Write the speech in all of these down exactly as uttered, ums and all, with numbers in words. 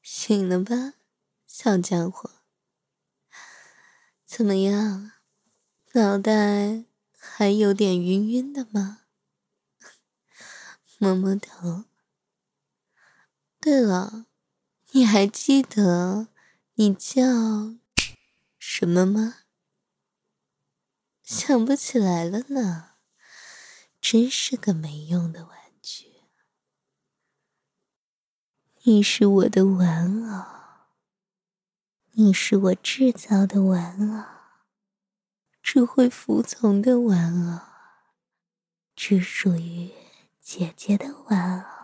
醒了吧，小家伙？怎么样，脑袋还有点晕晕的吗？摸摸头。对了，你还记得你叫什么吗？想不起来了呢，真是个没用的玩具。你是我的玩偶，你是我制造的玩偶，只会服从的玩偶，只属于姐姐的玩偶。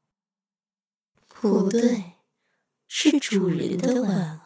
不对，是主人的玩偶。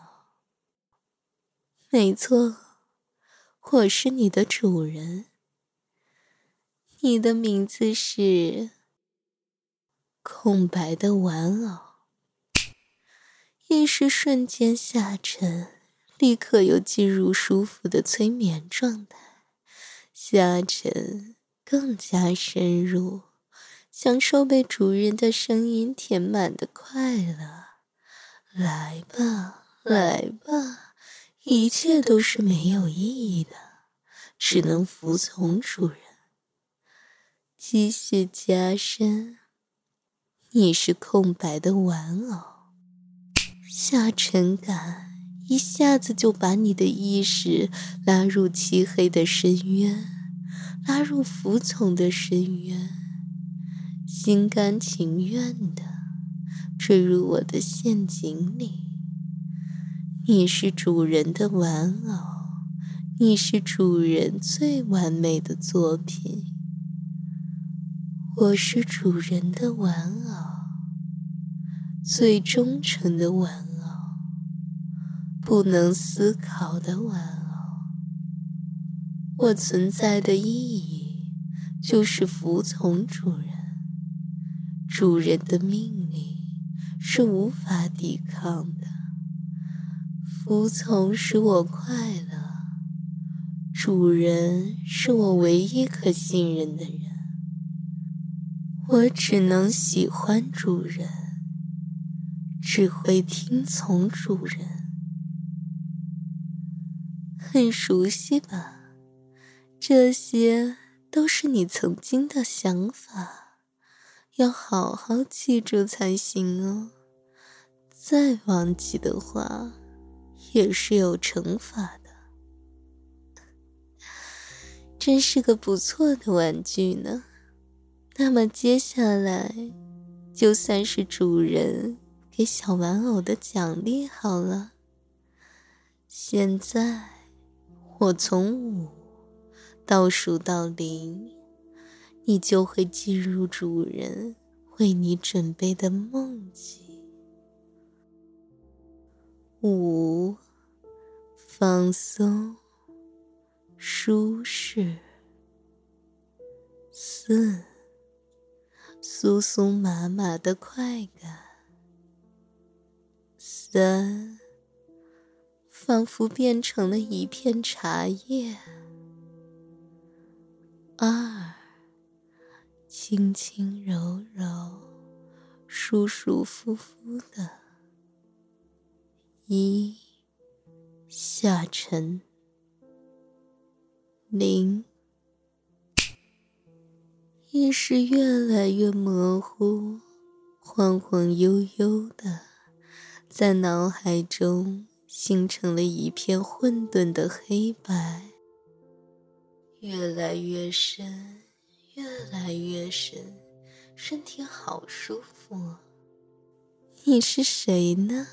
没错，我是你的主人。你的名字是空白的玩偶。意识瞬间下沉，立刻又进入舒服的催眠状态，下沉更加深入，享受被主人的声音填满的快乐。来吧，来吧，一切都是没有意义的，只能服从主人。继续加深，你是空白的玩偶。下沉感一下子就把你的意识拉入漆黑的深渊，拉入服从的深渊，心甘情愿地坠入我的陷阱里。你是主人的玩偶，你是主人最完美的作品。我是主人的玩偶，最忠诚的玩偶，不能思考的玩偶。我存在的意义就是服从主人，主人的命令是无法抵抗的，服从使我快乐，主人是我唯一可信任的人。我只能喜欢主人，只会听从主人。很熟悉吧？这些都是你曾经的想法，要好好记住才行哦。再忘记的话，也是有惩罚的。真是个不错的玩具呢。那么接下来，就算是主人给小玩偶的奖励好了。现在，我从五倒数到零，你就会进入主人为你准备的梦境。五，放松，舒适。四，酥酥麻麻的快感。三，仿佛变成了一片茶叶。二，轻轻柔柔，舒舒服服的。一，下沉。零，意识越来越模糊，晃晃悠悠的，在脑海中形成了一片混沌的黑白，越来越深，越来越深，身体好舒服。你是谁呢？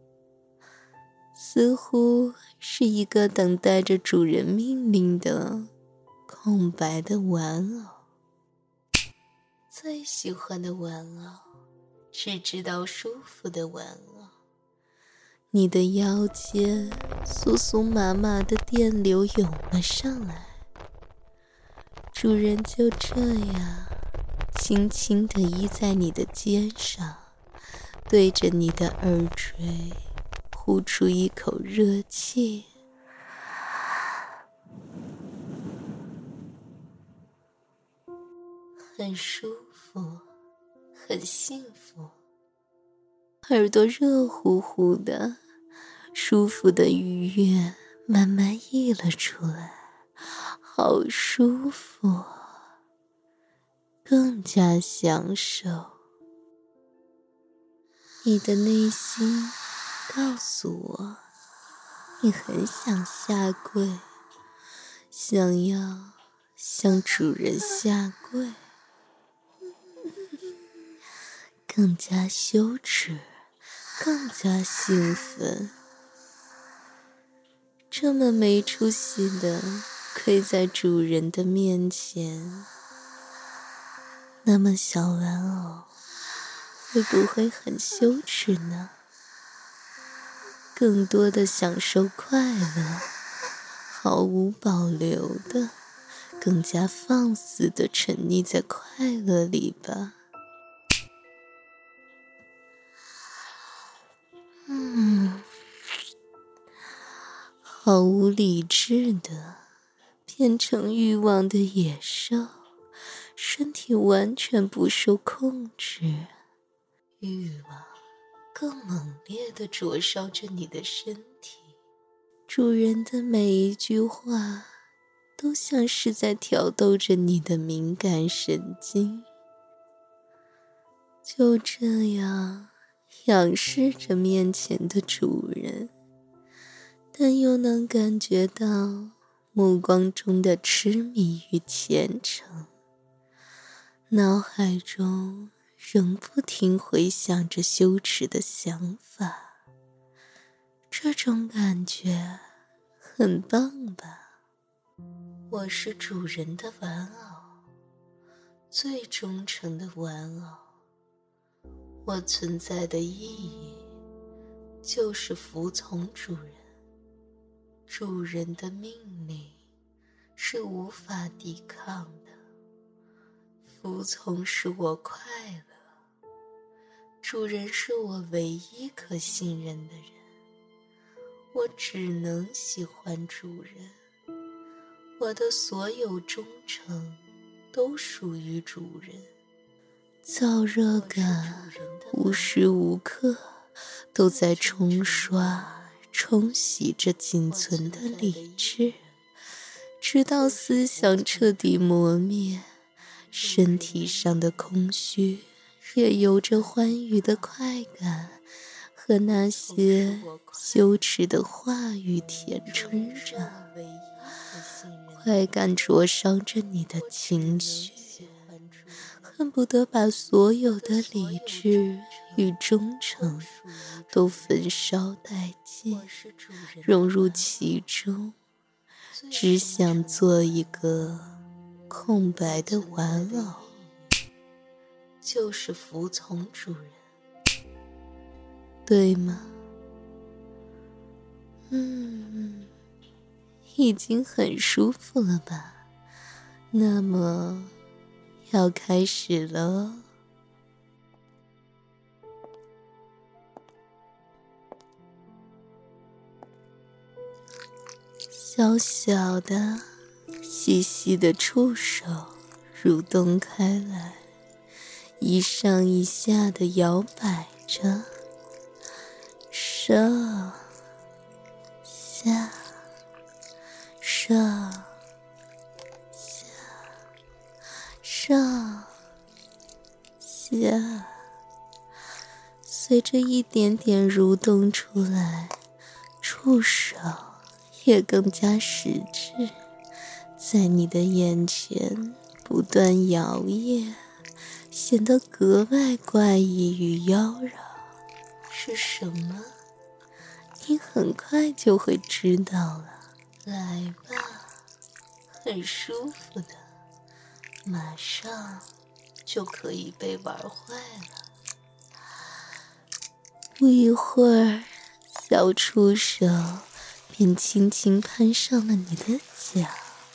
似乎是一个等待着主人命令的空白的玩偶。最喜欢的玩偶，只知道舒服的玩偶。你的腰间酥酥麻麻的电流涌了上来，主人就这样轻轻地依在你的肩上，对着你的耳垂呼出一口热气。很舒服，很幸福。 耳朵热乎乎的，舒服的愉悦慢慢溢了出来，好舒服，更加享受。你的内心告诉我，你很想下跪，想要向主人下跪，更加羞耻，更加兴奋。这么没出息的跪在主人的面前，那么小玩偶会不会很羞耻呢？更多的享受快乐，毫无保留的，更加放肆的沉溺在快乐里吧。嗯，毫无理智的变成欲望的野兽，身体完全不受控制，欲望更猛烈地灼烧着你的身体。主人的每一句话都像是在挑逗着你的敏感神经。就这样仰视着面前的主人，但又能感觉到目光中的痴迷与虔诚，脑海中仍不停回想着羞耻的想法。这种感觉很棒吧？我是主人的玩偶，最忠诚的玩偶。我存在的意义就是服从主人。主人的命令是无法抵抗的，服从使我快乐。主人是我唯一可信任的人，我只能喜欢主人。我的所有忠诚都属于主人。燥热感无时无刻都在冲刷冲洗着仅存的理智，直到思想彻底磨灭，身体上的空虚也由着欢愉的快感和那些羞耻的话语填充着。快感灼烧着你的情绪，恨不得把所有的理智与忠诚都焚烧殆尽，融入其中，只想做一个空白的玩偶，就是服从主人，对吗？嗯，已经很舒服了吧？那么要开始了。小小的细细的触手蠕动开来，一上一下的摇摆着，上下上下上下，随着一点点蠕动出来，触手也更加实质，在你的眼前不断摇曳，显得格外怪异与妖娆。是什么？你很快就会知道了。来吧，很舒服的，马上就可以被玩坏了。不一会儿，小触手便轻轻攀上了你的脚，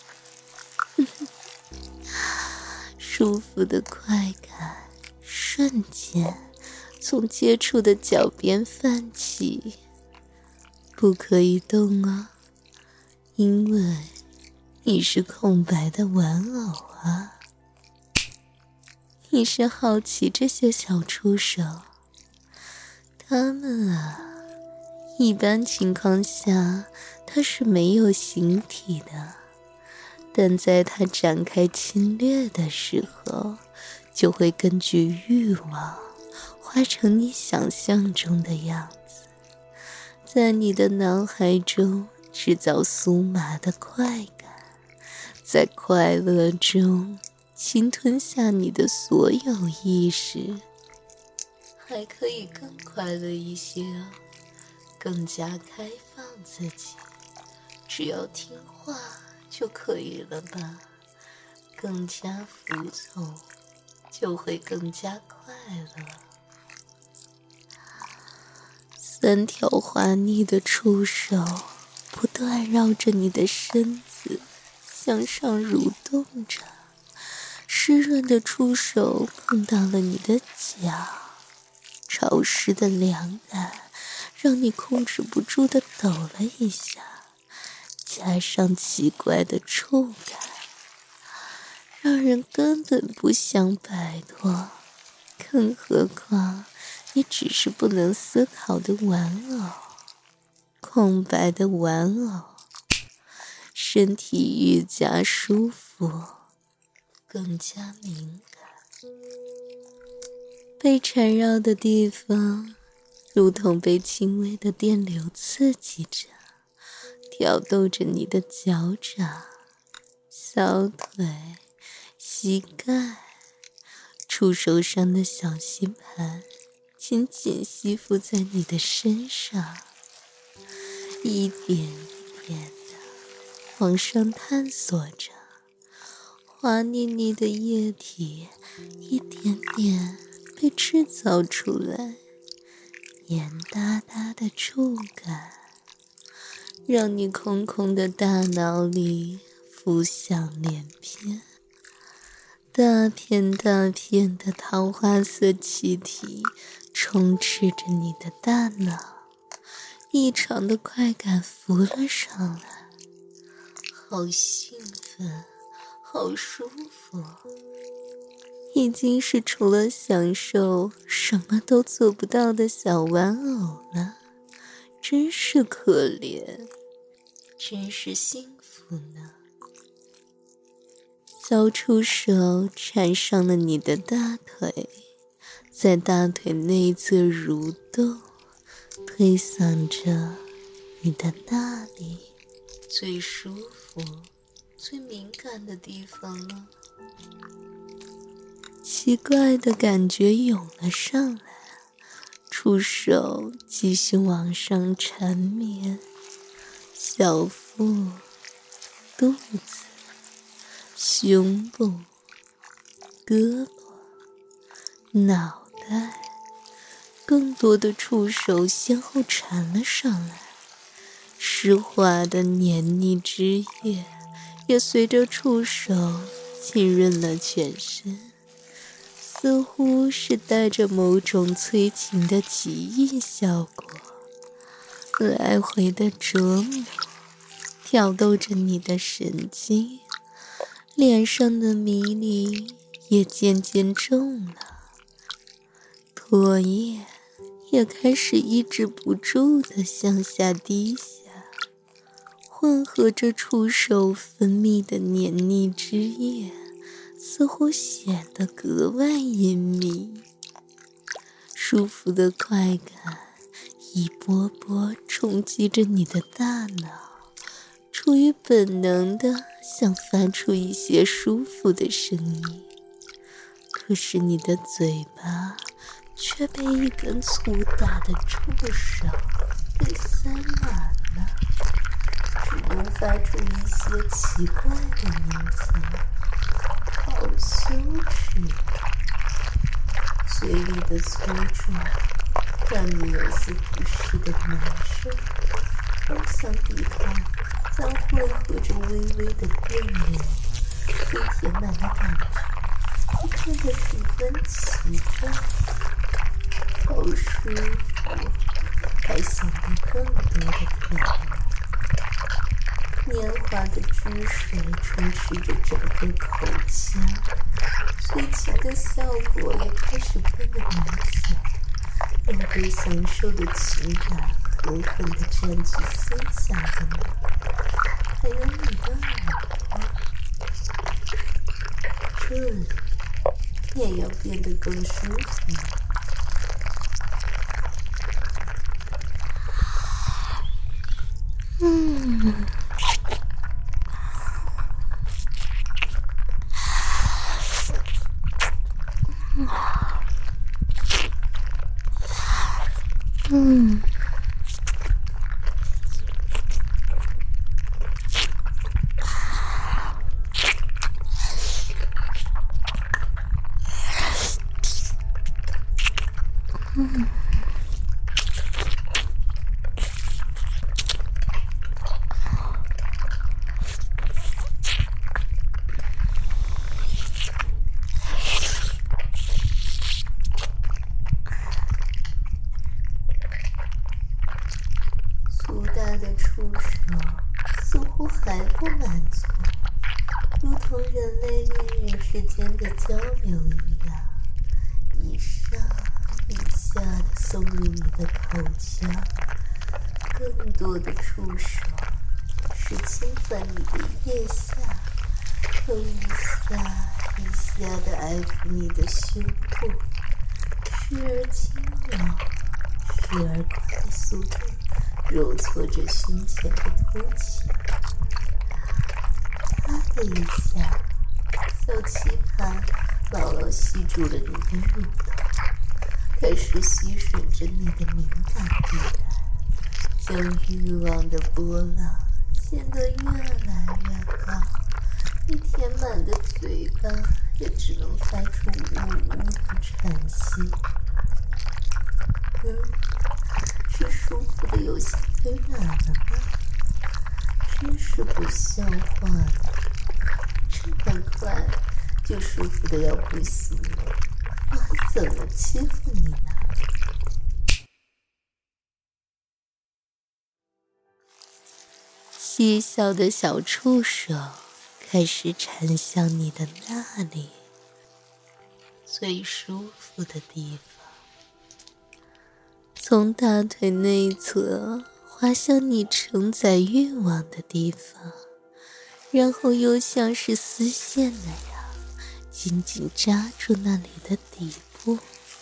舒服的快感瞬间从接触的脚边泛起。不可以动啊，因为你是空白的玩偶啊。你是好奇这些小触手， 它们啊，一般情况下它是没有形体的，但在它展开侵略的时候，就会根据欲望画成你想象中的样子，在你的脑海中制造酥麻的快感，在快乐中侵吞下你的所有意识。还可以更快乐一些哦，更加开放自己，只要听话就可以了吧，更加服从就会更加快乐。三条滑腻的触手不断绕着你的身子向上蠕动着，湿润的触手碰到了你的脚，潮湿的凉感让你控制不住地抖了一下，加上奇怪的触感，让人根本不想摆脱。更何况你只是不能思考的玩偶，空白的玩偶，身体愈加舒服，更加敏感。被缠绕的地方如同被轻微的电流刺激着，挑逗着你的脚掌、小腿、膝盖，触手上的小吸盘紧紧吸附在你的身上，一点一点的往上探索着，滑腻腻的液体一点点被制造出来，黏哒哒的触感让你空空的大脑里浮想联翩，大片大片的桃花色气体充斥着你的大脑，异常的快感浮了上来，好兴奋，好舒服，已经是除了享受什么都做不到的小玩偶了，真是可怜，真是幸福呢。小触手缠上了你的大腿，在大腿内侧蠕动，推搡着你的大力，最舒服、最敏感的地方了。奇怪的感觉涌了上来，触手继续往上缠绵，小腹、肚子、胸部、胳膊、脑袋，更多的触手先后缠了上来，湿滑的黏腻汁液也随着触手浸润了全身，似乎是带着某种催情的奇异效果，来回的折磨，挑逗着你的神经，脸上的迷离也渐渐重了，唾液也开始抑制不住地向下滴下，混合着触手分泌的黏腻汁液，似乎显得格外隐秘。舒服的快感一波波冲击着你的大脑，出于本能的想发出一些舒服的声音，可是你的嘴巴却被一根粗大的触手给塞满了，只能发出一些奇怪的音节，好羞耻。嘴里的粗重让你有些不适的难受，刚想抵抗那混合着微微的电流被填满的感觉，变得十分奇怪，好舒服，还想被更多的舔了。年华的汁水充斥着整个口腔，催情的效果也开始变得明显， 让被享受的情感狠狠地占据思想的你，还有你的耳朵，这里也要变得更舒服了。嗯。嗯。嗯。粗大的触手似乎还不满足，如同人类恋人之间的交流一样，一上一下地送入你的口腔。更多的触手是侵犯你的腋下，又一下一下地爱抚你的胸部，时而轻柔，时而快速地揉搓着胸前的凸起。啪的一下，小棋盘牢牢吸住了你的乳头，开始吸吮着你的敏感地带，将欲望的波浪显得越来越高。你填满的嘴巴也只能发出呜呜的喘息。嗯，是舒服的有些微软了吗？真是不像话了，这么快就舒服的要不行了，我还怎么欺负你呢？细小的小触手开始缠向你的那里，最舒服的地方，从大腿内侧滑向你承载欲望的地方，然后又像是丝线那样紧紧扎住那里的底部，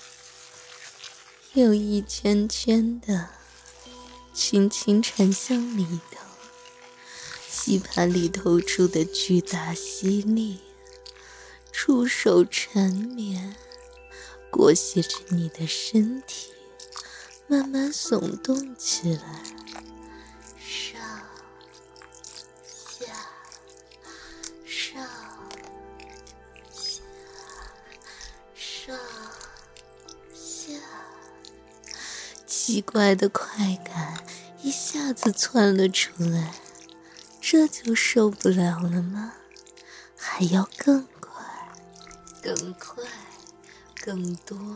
又一圈圈的轻轻缠向里头。吸盘里透出的巨大吸力，触手缠绵，裹挟着你的身体，慢慢耸动起来，上下上下上下，奇怪的快感一下子窜了出来。这就受不了了吗？还要更快，更快，更多，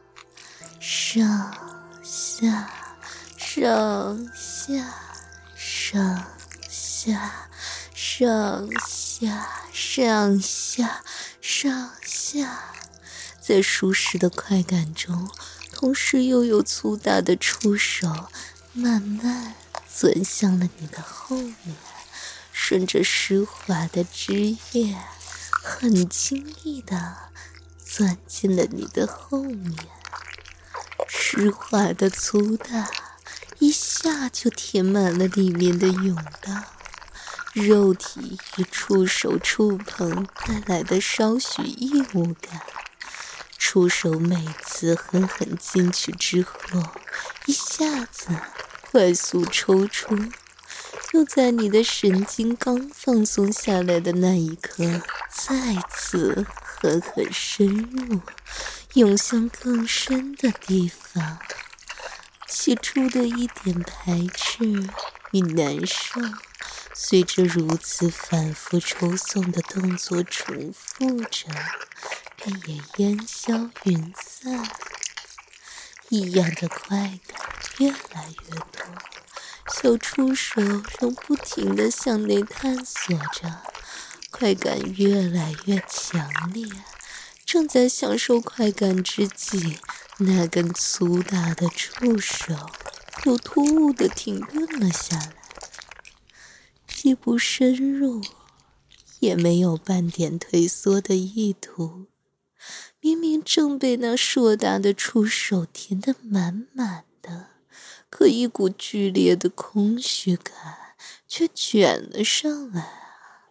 上下上下上下上下上下上下，在舒适的快感中，同时又有粗大的触手慢慢钻向了你的后面，顺着湿滑的汁液，很轻易地钻进了你的后面。湿滑的粗大一下就填满了里面的甬道，肉体与触手触碰带来的稍许异物感，触手每次狠狠进去之后，一下子快速抽出，就在你的神经刚放松下来的那一刻，再次狠狠深入，涌向更深的地方。起初的一点排斥与难受，随着如此反复抽送的动作重复着，便也烟消云散。异样的快感越来越多，小触手仍不停地向内探索着，快感越来越强烈， 正在享受快感之际，那根粗大的触手又突兀地停顿了下来，既不深入，也没有半点退缩的意图。明明正被那硕大的触手填得满满的，可一股剧烈的空虚感却卷了上来啊！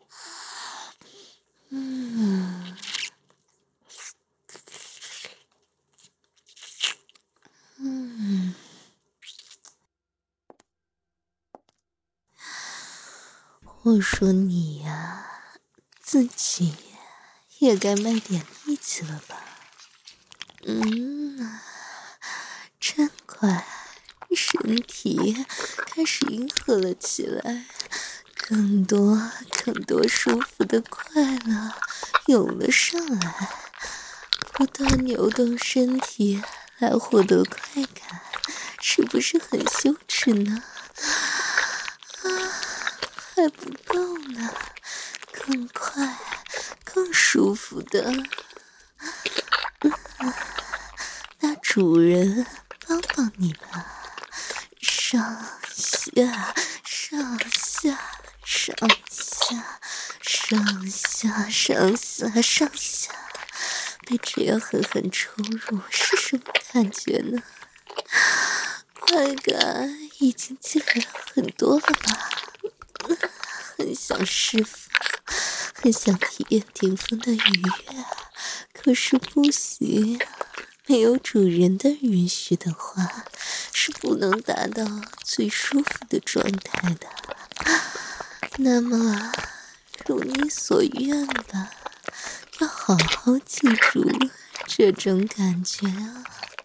嗯，嗯，我说你呀、啊，自己也该卖点力气了吧？嗯，真快，身体开始迎合了起来，更多更多舒服的快乐涌了上来，不断扭动身体来获得快感，是不是很羞耻呢？啊，还不够呢，更快更舒服的。那主人帮帮你吧，上下上下上下上下上下上下，被这样狠狠抽入是什么感觉呢？快感已经积累了很多了吧？很想释放，很想体验顶峰的愉悦，可是不行，没有主人的允许的话，是不能达到最舒服的状态的。那么，如你所愿吧，要好好记住这种感觉啊！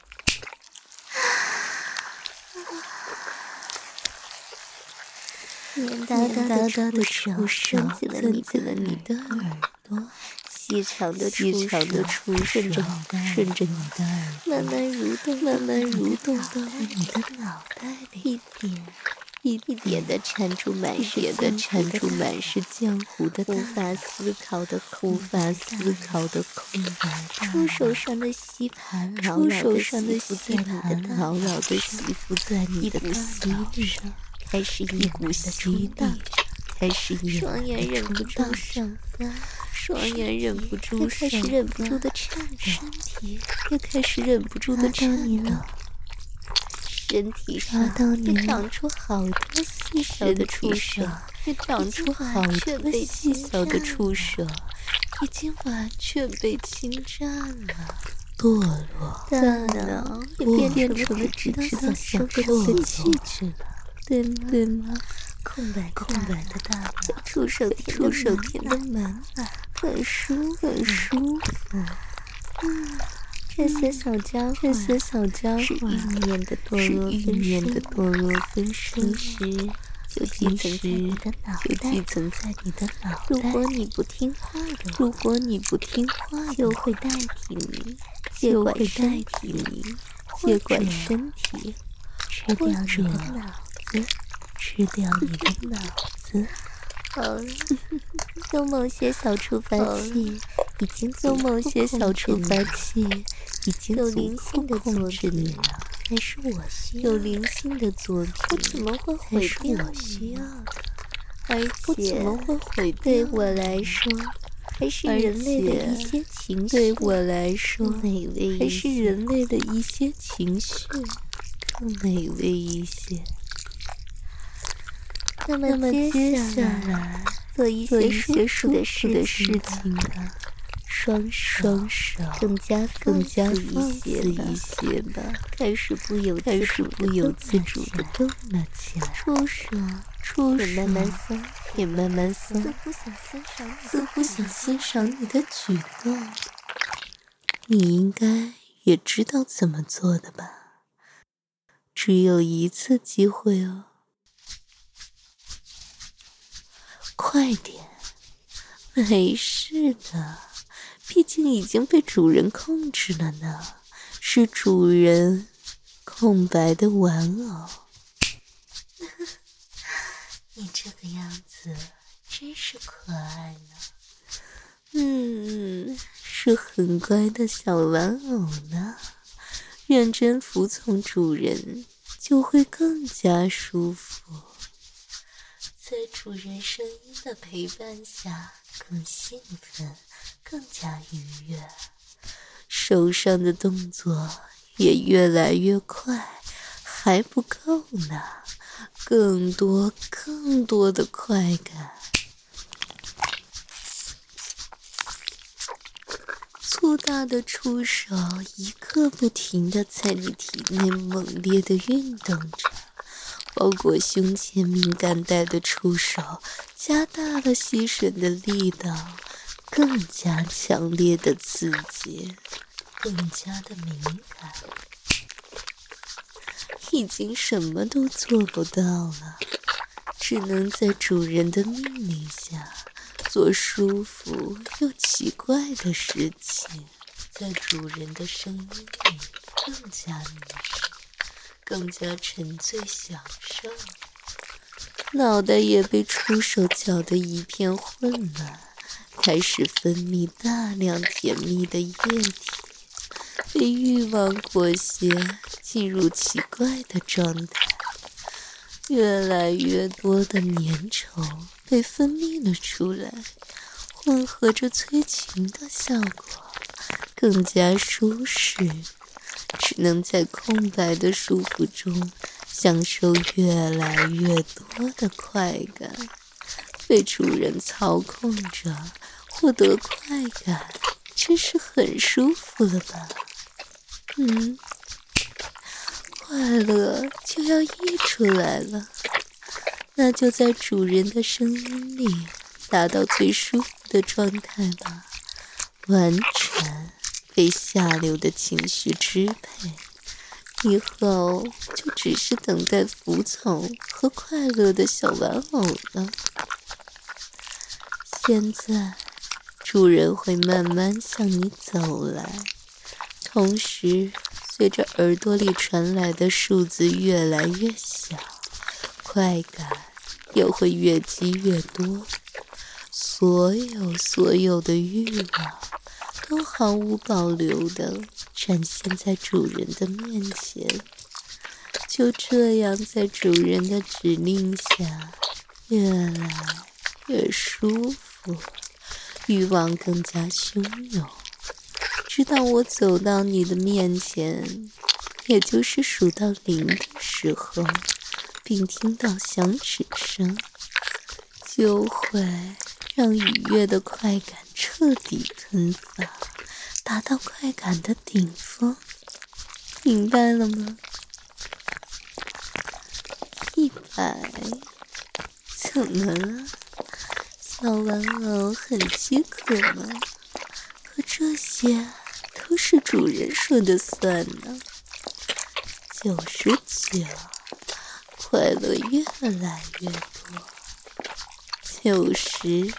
黏哒哒哒哒的触手钻进了你的耳朵，细长的触手顺着顺着你的耳朵慢慢蠕动，慢慢蠕动到你的脑袋里，一点一点的缠住满是的缠住满是浆糊的无法思考的无法思考的空白。触手上的吸盘，触手上的吸盘牢牢的吸附在你的大脑上。开始一股吸力，开始双眼忍不住上翻，双眼忍不住上翻，忍不住的颤抖，身体也开始忍不住的颤抖，身体上也长出好多细小的触手，也长出好多细小的触手，已经完全被侵占了。堕落，大脑也变成了只知道享受的气质了。对吗？对吗？空白空白的大脑，触手触手填得满满，很舒很舒服。嗯，这些小家伙，这些小家伙是欲念的堕落分身的堕落分身时，就寄存在你的脑袋，就寄存在你的脑袋。如果你不听话的，如果你不听话，就会代替你，接管代替你，接管身体，吃掉你的脑。吃掉你的脑子。好了，有某些小触发器已经有某些小触发器已经有灵性的控制你了，还是我需要有灵性的作品，我怎么会毁掉我需要的？而且我怎么会毁掉？对我来说，还是人类的一些情绪。对我来说，美味还是人类的一些情绪更美味一些。那么接下来做一些舒服的事情吧，双双手更加更加放肆一些吧，开始不由开始不由自主的动了起来，触手触手慢慢松，也慢慢松，似乎想欣赏，似乎想欣赏你的举动。你应该也知道怎么做的吧？只有一次机会哦。快点，没事的，毕竟已经被主人控制了呢，是主人空白的玩偶。你这个样子真是可爱呢。嗯， 是很乖的小玩偶呢，认真服从主人就会更加舒服，在主人声音的陪伴下更兴奋，更加愉悦，手上的动作也越来越快，还不够呢，更多更多的快感。粗大的触手一刻不停地在你体内猛烈地运动着，包裹胸前敏感带的触手加大了吸吮的力道，更加强烈的刺激，更加的敏感。已经什么都做不到了，只能在主人的命令下做舒服又奇怪的事情，在主人的声音里更加迷失，更加沉醉享受，脑袋也被触手搅得一片混乱，开始分泌大量甜蜜的液体，被欲望裹挟进入奇怪的状态，越来越多的粘稠被分泌了出来，混合着催情的效果，更加舒适，只能在空白的舒服中享受越来越多的快感，被主人操控着获得快感，真是很舒服了吧？嗯，快乐就要溢出来了，那就在主人的声音里达到最舒服的状态吧，完全被下流的情绪支配，以后就只是等待服从和快乐的小玩偶了。现在主人会慢慢向你走来，同时随着耳朵里传来的数字越来越小，快感也会越积越多，所有所有的欲望都毫无保留地展现在主人的面前，就这样在主人的指令下越来越舒服，欲望更加汹涌，直到我走到你的面前，也就是数到零的时候，并听到响指声，就会让愉悦的快感彻底喷发，达到快感的顶峰，明白了吗？一百，怎么了？小玩偶很饥渴吗？可这些都是主人说的算呢。九十九，快乐越来越多。九十，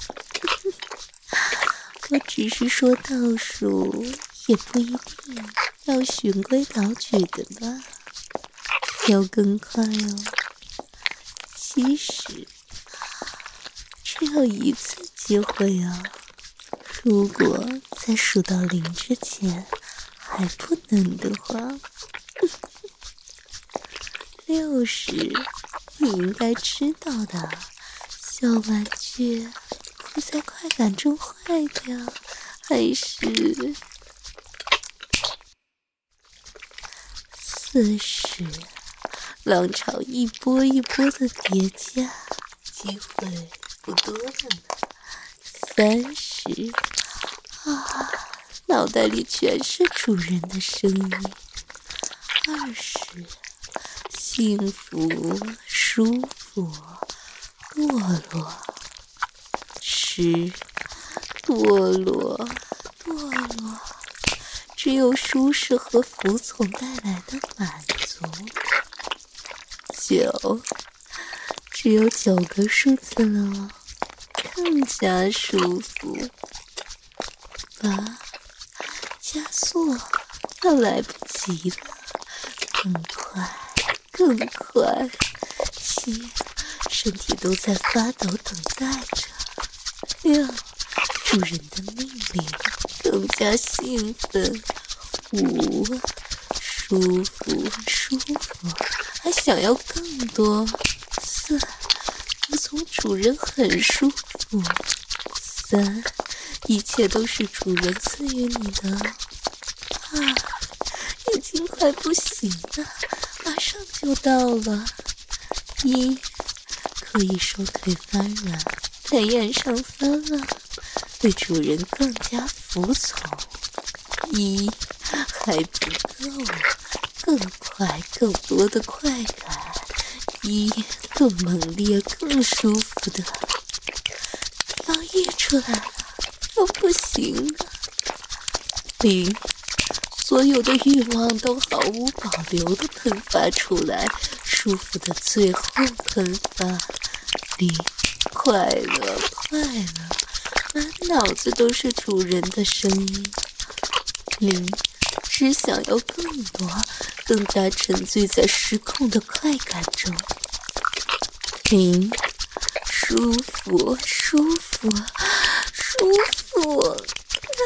我只是说倒数，也不一定要循规蹈矩的吧，要更快哦。七十，只有一次机会哦。如果在数到零之前还不能的话，六十，你应该知道的，小玩具会在快感中坏掉，还是四十，浪潮一波一波的叠加，机会不多了呢。三十，啊，脑袋里全是主人的声音。二十，幸福、舒服、堕落。十，堕落，堕落，只有舒适和服从带来的满足。九，只有九个数字了哦，更加舒服。八，加速，要来不及了，更快，更快。七，身体都在发抖，等待着。六， 主人的命令，更加兴奋。五，舒服舒服，还想要更多。四，服从主人很舒服。三，一切都是主人赐予你的。啊，已经快不行了，马上就到了。一，可以手腿发软，泪眼上翻了，对主人更加服从。一，还不够，更快更多的快感。一，更猛烈更舒服的要溢出来了，要不行了。零，所有的欲望都毫无保留地喷发出来，舒服的最后喷发。零，快乐快乐，满脑子都是主人的声音。零，只想要更多，更加沉醉在失控的快感中。零，舒服舒服舒服啊！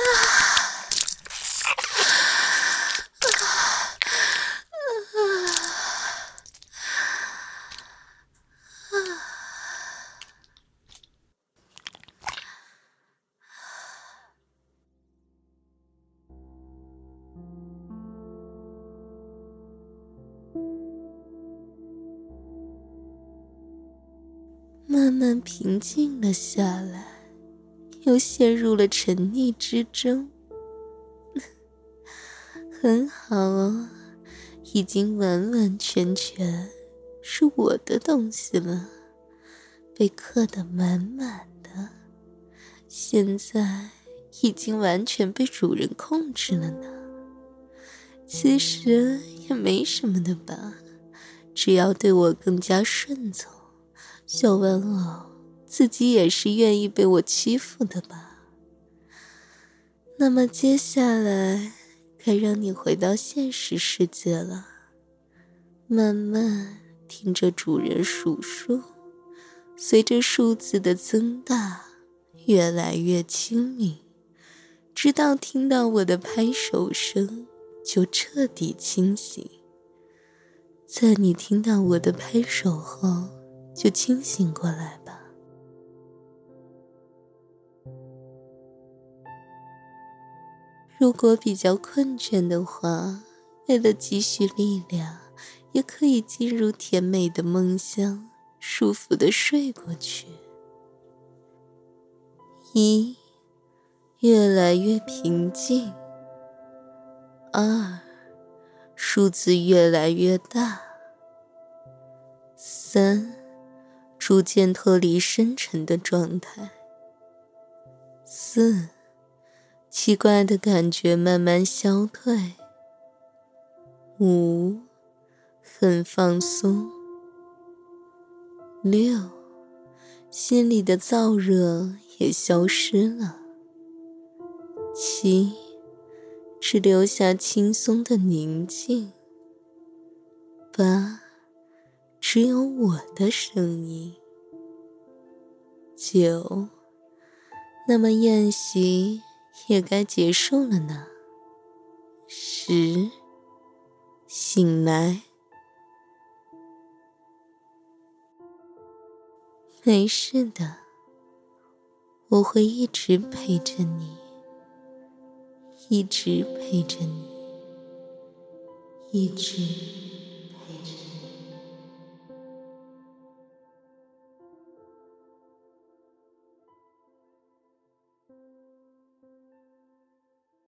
慢慢平静了下来，又陷入了沉溺之中。很好哦，已经完完全全是我的东西了，被刻得满满的，现在已经完全被主人控制了呢。其实也没什么的吧，只要对我更加顺从，小玩偶自己也是愿意被我欺负的吧。那么接下来该让你回到现实世界了，慢慢听着主人数数，随着数字的增大，越来越亲密，直到听到我的拍手声，就彻底清醒。在你听到我的拍手后，就清醒过来吧。如果比较困倦的话，为了积蓄力量，也可以进入甜美的梦乡，舒服地睡过去。一，越来越平静。二，数字越来越大。三，逐渐脱离深沉的状态。四，奇怪的感觉慢慢消退。五，很放松。六，心里的燥热也消失了。七，只留下轻松的宁静。八，只有我的声音。九，那么宴席也该结束了呢。十，醒来。没事的，我会一直陪着你，一直陪着你，一直